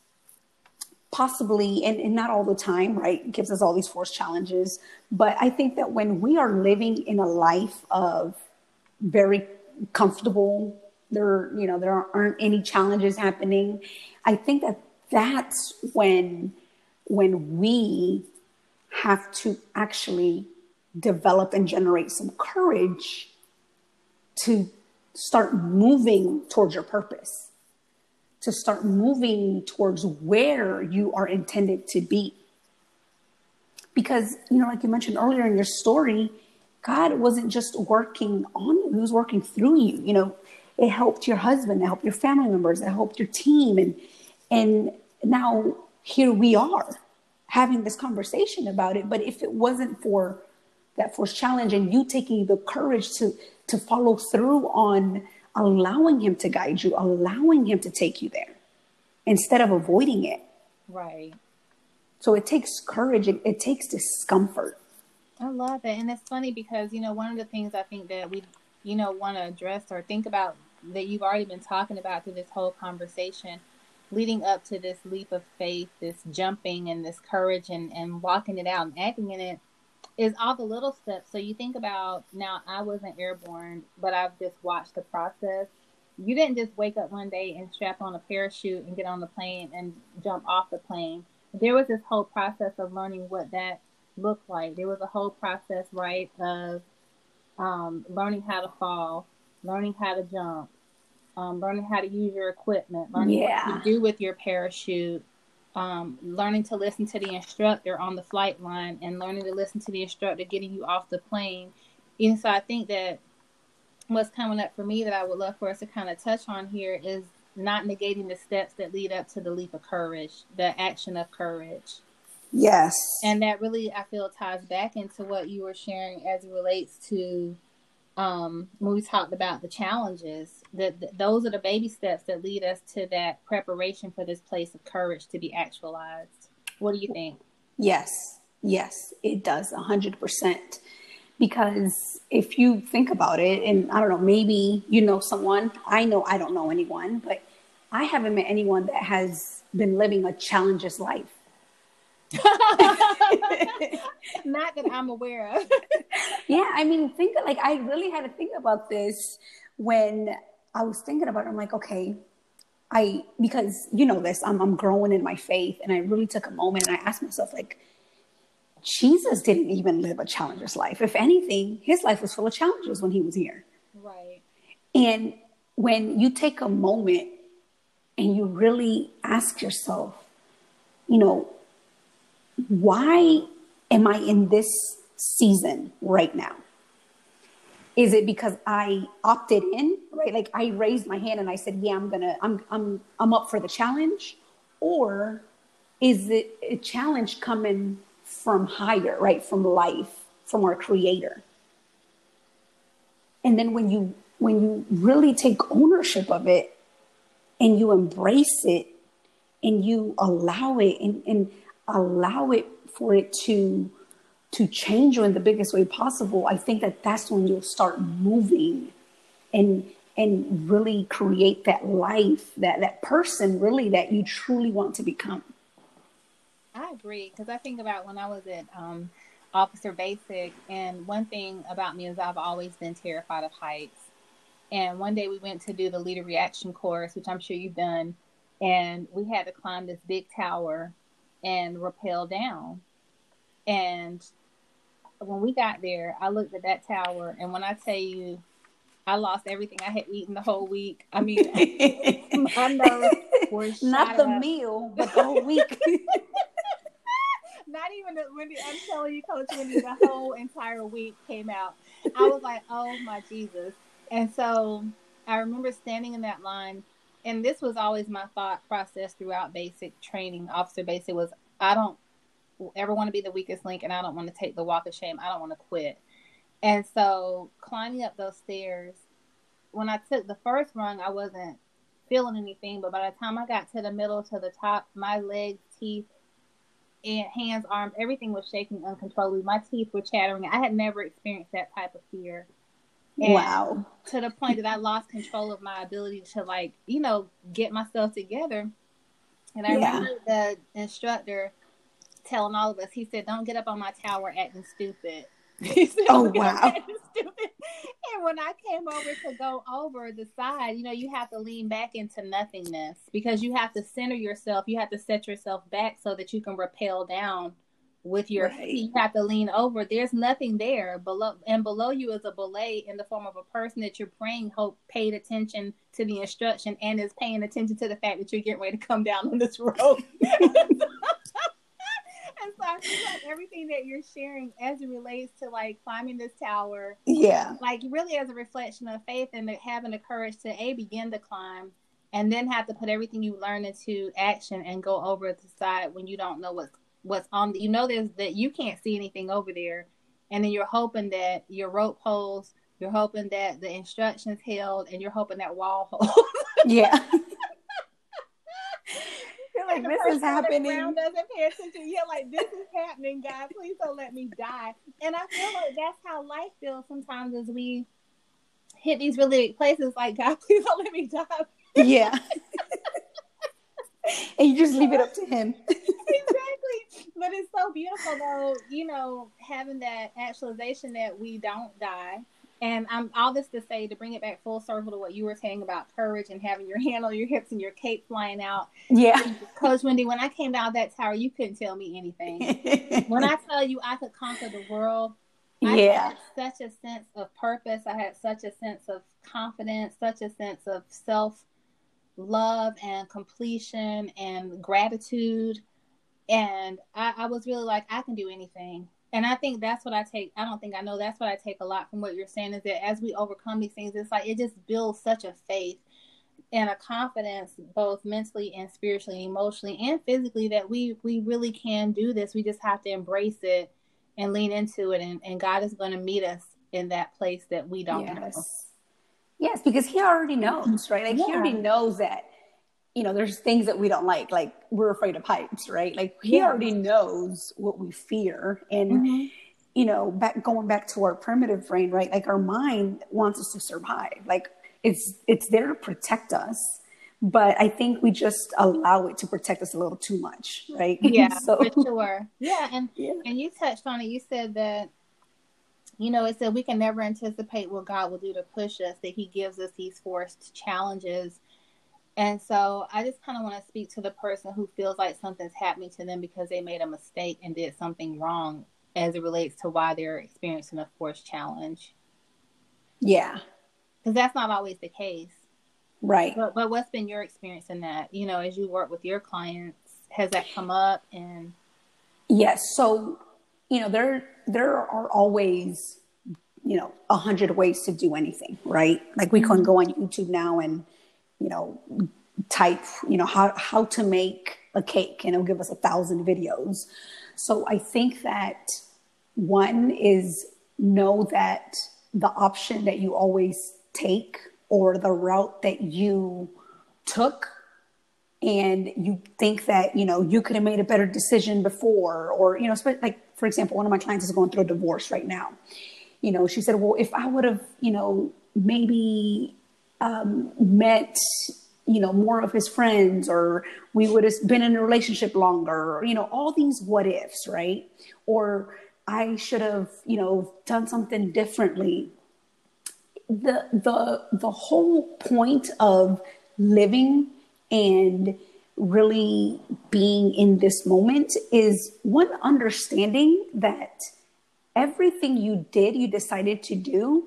Speaker 2: possibly, and, and not all the time, right, gives us all these forced challenges. But I think that when we are living in a life of very comfortable, there, you know, there aren't any challenges happening, I think that that's when, when we have to actually develop and generate some courage to start moving towards your purpose, to start moving towards where you are intended to be. Because, you know, like you mentioned earlier in your story, God wasn't just working on you, he was working through you. You know, it helped your husband, it helped your family members, it helped your team. And, and now here we are having this conversation about it. But if it wasn't for that forced challenge and you taking the courage to, to follow through on allowing him to guide you, allowing him to take you there instead of avoiding it.
Speaker 1: Right.
Speaker 2: So it takes courage. It, it takes discomfort.
Speaker 1: I love it. And it's funny because, you know, one of the things I think that we, you know, want to address or think about that you've already been talking about through this whole conversation leading up to this leap of faith, this jumping and this courage and, and walking it out and acting in it, is all the little steps. So you think about, now I wasn't airborne, but I've just watched the process. You didn't just wake up one day and strap on a parachute and get on the plane and jump off the plane. There was this whole process of learning what that looked like. There was a whole process, right, of um, learning how to fall, learning how to jump, um, learning how to use your equipment, learning yeah. what to do with your parachute, Um, learning to listen to the instructor on the flight line and learning to listen to the instructor getting you off the plane. And so I think that what's coming up for me that I would love for us to kind of touch on here is not negating the steps that lead up to the leap of courage, the action of courage.
Speaker 2: Yes.
Speaker 1: And that really, I feel, ties back into what you were sharing as it relates to um, when we talked about the challenges. That those are the baby steps that lead us to that preparation for this place of courage to be actualized. What do you think?
Speaker 2: Yes. Yes, it does, one hundred percent. Because if you think about it, and I don't know, maybe you know someone, I know I don't know anyone, but I haven't met anyone that has been living a challenges life.
Speaker 1: Not that I'm aware of.
Speaker 2: Yeah, I mean, think like I really had to think about this when I was thinking about it. I'm like, okay, I, because you know this, I'm, I'm growing in my faith, and I really took a moment and I asked myself, like, Jesus didn't even live a challenger's life. If anything, his life was full of challenges when he was here.
Speaker 1: Right.
Speaker 2: And when you take a moment and you really ask yourself, you know, why am I in this season right now? Is it because I opted in, right? Like I raised my hand and I said, yeah, I'm gonna, I'm, I'm, I'm up for the challenge. Or is it a challenge coming from higher, right? From life, from our creator. And then when you, when you really take ownership of it and you embrace it and you allow it and, and allow it for it to, to change you in the biggest way possible, I think that that's when you'll start moving and, and really create that life, that, that person really that you truly want to become.
Speaker 1: I agree, because I think about when I was at um, Officer Basic, and one thing about me is I've always been terrified of heights. And one day we went to do the leader reaction course, which I'm sure you've done, and we had to climb this big tower and rappel down. And when we got there, I looked at that tower, and when I tell you, I lost everything I had eaten the whole week. I mean, my nerves were shot
Speaker 2: Not the
Speaker 1: up.
Speaker 2: meal, but the whole week.
Speaker 1: Not even the, Wendy, I'm telling you, Coach Wendy, the whole entire week came out. I was like, oh my Jesus. And so I remember standing in that line, and this was always my thought process throughout basic training, Officer Basic, was I don't ever want to be the weakest link, and I don't want to take the walk of shame. I don't want to quit. And so climbing up those stairs, when I took the first rung, I wasn't feeling anything, but by the time I got to the middle, to the top, my legs, teeth, and hands, arms, everything was shaking uncontrollably. My teeth were chattering. I had never experienced that type of fear. And
Speaker 2: wow.
Speaker 1: To the point that I lost control of my ability to, like, you know, get myself together. And I yeah. remember the instructor telling all of us, he said, don't get up on my tower acting stupid. He said,
Speaker 2: oh, wow.
Speaker 1: Stupid. And when I came over to go over the side, you know, you have to lean back into nothingness because you have to center yourself. You have to set yourself back so that you can rappel down with your right. feet. You have to lean over. There's nothing there below, and below you is a belay in the form of a person that you're praying hope paid attention to the instruction and is paying attention to the fact that you're getting ready to come down on this road. And so I feel like everything that you're sharing as it relates to like climbing this tower,
Speaker 2: yeah,
Speaker 1: like really as a reflection of faith and the, having the courage to a begin to climb, and then have to put everything you learn into action and go over the side when you don't know what's what's on. The, you know, there's that you can't see anything over there, and then you're hoping that your rope holds, you're hoping that the instructions held, and you're hoping that wall holds.
Speaker 2: Yeah. Like this is happening.
Speaker 1: Doesn't pay attention. Yeah, like this is happening, God. Please don't let me die. And I feel like that's how life feels sometimes as we hit these really big places. Like, God, please don't let me die.
Speaker 2: Yeah. And you just leave it up to Him.
Speaker 1: Exactly. But it's so beautiful, though. You know, having that actualization that we don't die. And I'm all this to say, to bring it back full circle to what you were saying about courage and having your hand on your hips and your cape flying out.
Speaker 2: Yeah.
Speaker 1: Coach Wendy, when I came down that tower, you couldn't tell me anything. When I tell you I could conquer the world, I
Speaker 2: yeah.
Speaker 1: had such a sense of purpose. I had such a sense of confidence, such a sense of self-love and completion and gratitude. And I, I was really like, I can do anything. And I think that's what I take. I don't think I know. That's what I take a lot from what you're saying is that as we overcome these things, it's like it just builds such a faith. and a confidence both mentally and spiritually, emotionally and physically that we we really can do this. We just have to embrace it and lean into it, and, and God is going to meet us in that place that we don't
Speaker 2: Yes.
Speaker 1: know.
Speaker 2: Yes, because he already knows, right? Like
Speaker 1: Yeah.
Speaker 2: he already knows that, you know, there's things that we don't like, like we're afraid of heights, right? Like he
Speaker 1: Yeah.
Speaker 2: already knows what we fear. And,
Speaker 1: Mm-hmm.
Speaker 2: you know, back going back to our primitive brain, right? Like our mind wants us to survive. Like it's it's there to protect us. But I think we just allow it to protect us a little too much, right?
Speaker 1: Yeah,
Speaker 2: So
Speaker 1: for sure. Yeah, and
Speaker 2: yeah.
Speaker 1: and you touched on it. You said that, you know, it said we can never anticipate what God will do to push us, that he gives us these forced challenges. And so I just kind of want to speak to the person who feels like something's happening to them because they made a mistake and did something wrong as it relates to why they're experiencing a forced challenge.
Speaker 2: Yeah.
Speaker 1: Because that's not always the case.
Speaker 2: Right.
Speaker 1: But, but what's been your experience in that? You know, as you work with your clients, has that come up? And
Speaker 2: yes. So, you know, there there are always, you know, a hundred ways to do anything, right? Like we mm-hmm. can go on YouTube now and, you know, type, you know, how how to make a cake, and it'll give us a thousand videos. So I think that one is know that the option that you always take, or the route that you took, and you think that, you know, you could have made a better decision before, or, you know, like, for example, one of my clients is going through a divorce right now. You know, she said, well, if I would have, you know, maybe um, met, you know, more of his friends, or we would have been in a relationship longer, or, you know, all these what ifs, right? Or I should have, you know, done something differently. The, the, the whole point of living and really being in this moment is one, understanding that everything you did, you decided to do,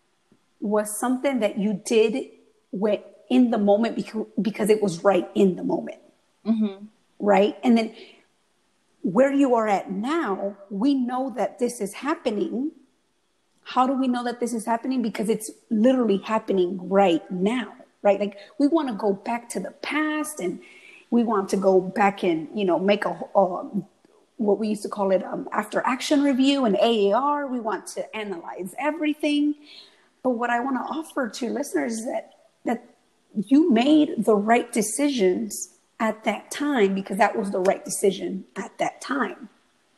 Speaker 2: was something that you did when, in the moment, because, because it was right in the moment.
Speaker 1: Mm-hmm.
Speaker 2: Right. And then where you are at now, we know that this is happening. How do we know that this is happening? Because it's literally happening right now, right? Like we want to go back to the past, and we want to go back and, you know, make a, um, what we used to call it um, after action review and A A R. We want to analyze everything. But what I want to offer to listeners is that, that you made the right decisions at that time, because that was the right decision at that time.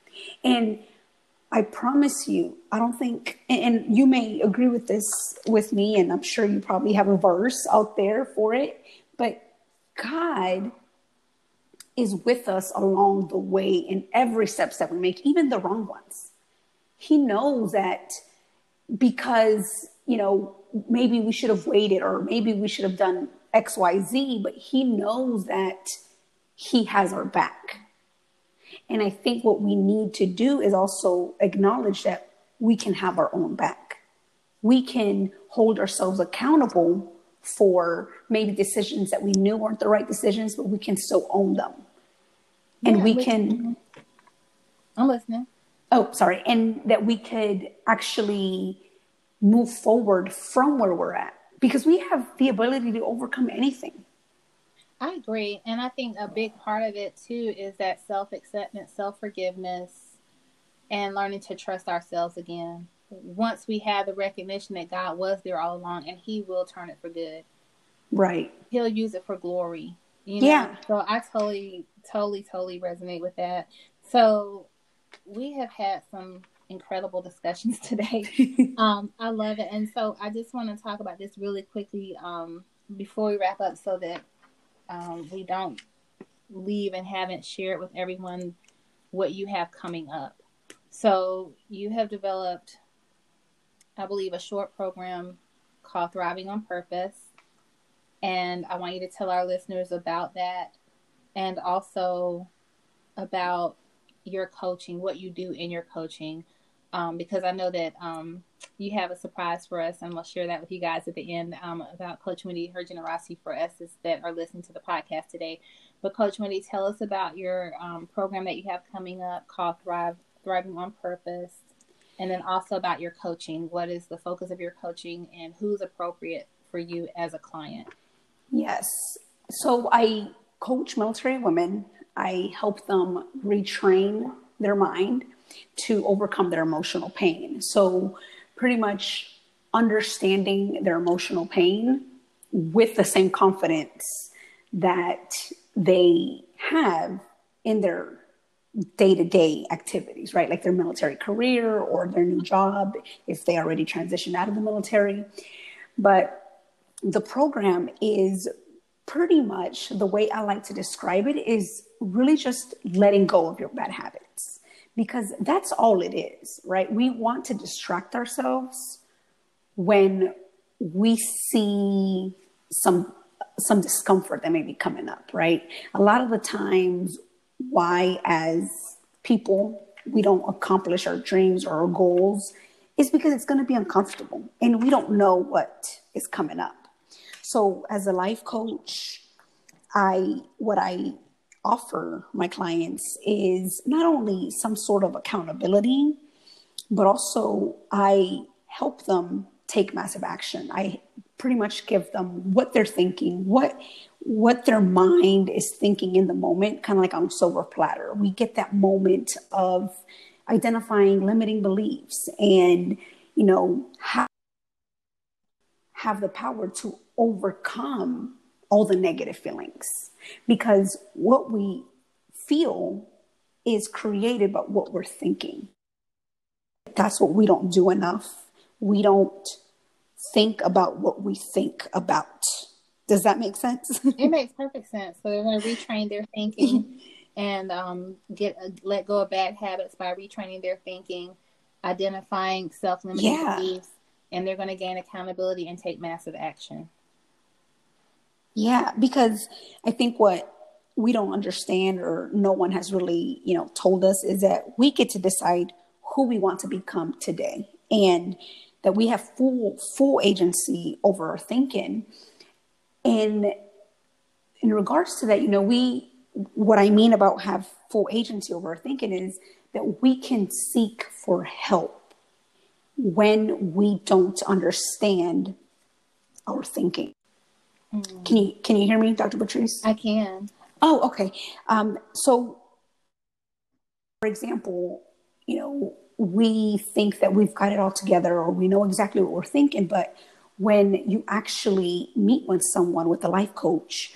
Speaker 2: And I promise you, I don't think, and you may agree with this with me, and I'm sure you probably have a verse out there for it, but God is with us along the way in every steps that we make, even the wrong ones. He knows that because, you know, maybe we should have waited, or maybe we should have done X, Y, Z, but he knows that he has our back. And I think what we need to do is also acknowledge that we can have our own back. We can hold ourselves accountable for maybe decisions that we knew weren't the right decisions, but we can still own them. And
Speaker 1: yeah,
Speaker 2: we
Speaker 1: I'm
Speaker 2: can...
Speaker 1: listening. I'm listening.
Speaker 2: Oh, sorry. And that we could actually move forward from where we're at, because we have the ability to overcome anything.
Speaker 1: I agree. And I think a big part of it too is that self-acceptance, self-forgiveness, and learning to trust ourselves again. Once we have the recognition that God was there all along, and he will turn it for good.
Speaker 2: Right.
Speaker 1: He'll use it for glory. You know?
Speaker 2: Yeah.
Speaker 1: So I totally, totally, totally resonate with that. So we have had some incredible discussions today. um, I love it. And so I just want to talk about this really quickly um, before we wrap up, so that Um, we don't leave and haven't shared with everyone what you have coming up. So you have developed, I believe, a short program called Thriving on Purpose. And I want you to tell our listeners about that, and also about your coaching, what you do in your coaching. Um, because I know that um, you have a surprise for us, and we'll share that with you guys at the end um, about Coach Wendy, her generosity for us that are listening to the podcast today. But Coach Wendy, tell us about your um, program that you have coming up called Thrive, Thriving on Purpose, and then also about your coaching. What is the focus of your coaching, and who's appropriate for you as a client?
Speaker 2: Yes. So I coach military women. I help them retrain their mind to overcome their emotional pain. So pretty much understanding their emotional pain with the same confidence that they have in their day-to-day activities, right? Like their military career or their new job, if they already transitioned out of the military. But the program is pretty much, the way I like to describe it is really just letting go of your bad habits, because that's all it is, right? We want to distract ourselves when we see some some discomfort that may be coming up, right? A lot of the times, why as people we don't accomplish our dreams or our goals is because it's going to be uncomfortable and we don't know what is coming up. So as a life coach, I what I offer my clients is not only some sort of accountability, but also I help them take massive action. I pretty much give them what they're thinking, what what their mind is thinking in the moment, kind of like on a silver platter. We get that moment of identifying limiting beliefs and, you know, how have the power to overcome all the negative feelings, because what we feel is created by what we're thinking. That's what we don't do enough. We don't think about what we think about. Does that make sense?
Speaker 1: It makes perfect sense. So they're going to retrain their thinking and um, get uh, let go of bad habits by retraining their thinking, identifying self-limiting
Speaker 2: Yeah.
Speaker 1: beliefs, and they're going to gain accountability and take massive action.
Speaker 2: Yeah, because I think what we don't understand, or no one has really, you know, told us, is that we get to decide who we want to become today, and that we have full full agency over our thinking. And in regards to that, you know, we what I mean about have full agency over our thinking is that we can seek for help when we don't understand our thinking. Mm. Can you can you hear me, Doctor Patrice?
Speaker 1: I can.
Speaker 2: Oh, okay. Um, so, for example, you know, we think that we've got it all together, or we know exactly what we're thinking, but when you actually meet with someone, with a life coach,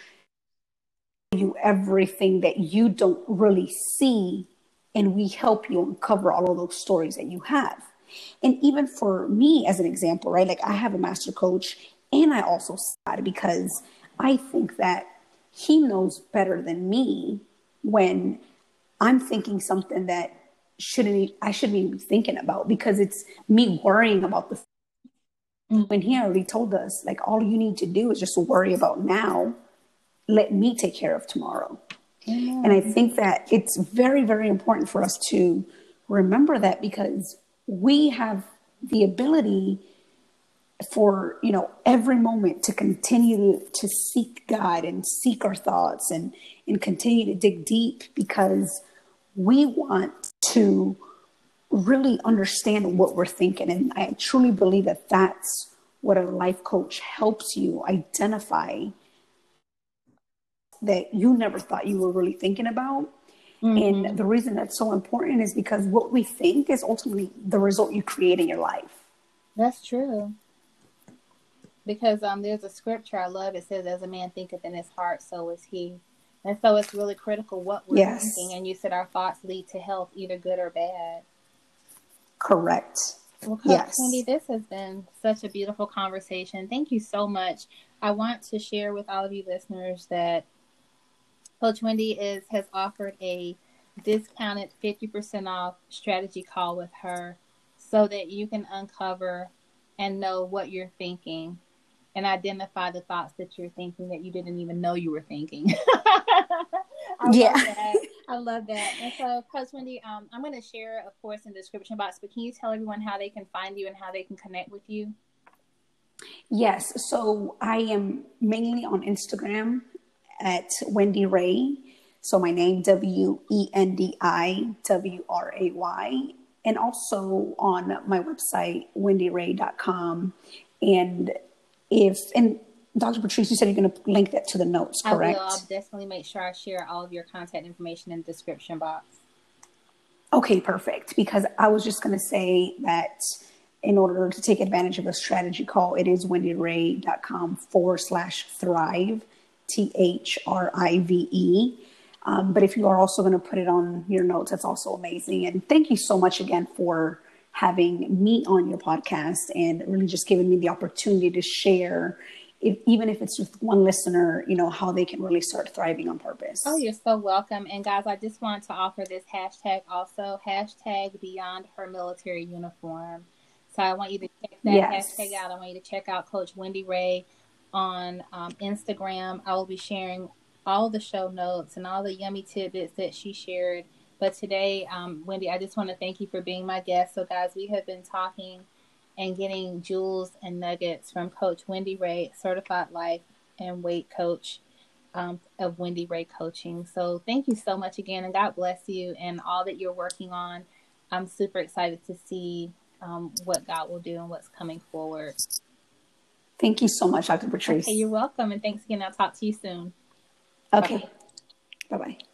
Speaker 2: you everything that you don't really see, and we help you uncover all of those stories that you have. And even for me, as an example, right? Like I have a master coach, and I also started because I think that he knows better than me when I'm thinking something that shouldn't I shouldn't even be thinking about, because it's me worrying about the mm-hmm. when he already told us, like, all you need to do is just worry about now. Let me take care of tomorrow. Mm-hmm. And I think that it's very, very important for us to remember that, because we have the ability for, you know, every moment to continue to, to seek God and seek our thoughts and, and continue to dig deep, because we want to really understand what we're thinking. And I truly believe that that's what a life coach helps you identify, that you never thought you were really thinking about. Mm-hmm. And the reason that's so important is because what we think is ultimately the result you create in your life.
Speaker 1: That's true. Because um, there's a scripture I love. It says, as a man thinketh in his heart, so is he. And so it's really critical what we're yes. thinking. And you said our thoughts lead to health, either good or bad.
Speaker 2: Correct.
Speaker 1: Well, Coach
Speaker 2: yes.
Speaker 1: Wendy, this has been such a beautiful conversation. Thank you so much. I want to share with all of you listeners that Coach Wendy is has offered a discounted fifty percent off strategy call with her, so that you can uncover and know what you're thinking and identify the thoughts that you're thinking that you didn't even know you were thinking. I
Speaker 2: yeah.
Speaker 1: love that. I love that. And so, Coach Wendy, um, I'm going to share, of course, in the description box, but can you tell everyone how they can find you and how they can connect with you?
Speaker 2: Yes. So I am mainly on Instagram at Wendy Ray. So my name, W E N D I W R A Y. And also on my website, wendy ray dot com. And if, and Doctor Patrice, you said you're going to link that to the notes, correct?
Speaker 1: I will. I'll definitely make sure I share all of your contact information in the description box.
Speaker 2: Okay, perfect. Because I was just going to say that in order to take advantage of a strategy call, it is wendyray.com forward slash thrive, T H R I V E. Um, but if you are also going to put it on your notes, that's also amazing. And thank you so much again for having me on your podcast and really just giving me the opportunity to share, if, even if it's with one listener, you know, how they can really start thriving on purpose.
Speaker 1: Oh, you're so welcome. And guys, I just wanted to offer this hashtag also, hashtag beyond her military uniform. So I want you to check that yes. hashtag out. I want you to check out Coach Wendy Ray on um, Instagram. I will be sharing all the show notes and all the yummy tidbits that she shared. But today, um, Wendy, I just want to thank you for being my guest. So guys, we have been talking and getting jewels and nuggets from Coach Wendy Ray, certified life and weight coach um, of Wendy Ray Coaching. So thank you so much again, and God bless you and all that you're working on. I'm super excited to see um, what God will do and what's coming forward.
Speaker 2: Thank you so much, Doctor Patrice.
Speaker 1: Okay, you're welcome, and thanks again. I'll talk to you soon.
Speaker 2: Okay. Bye-bye. Bye-bye.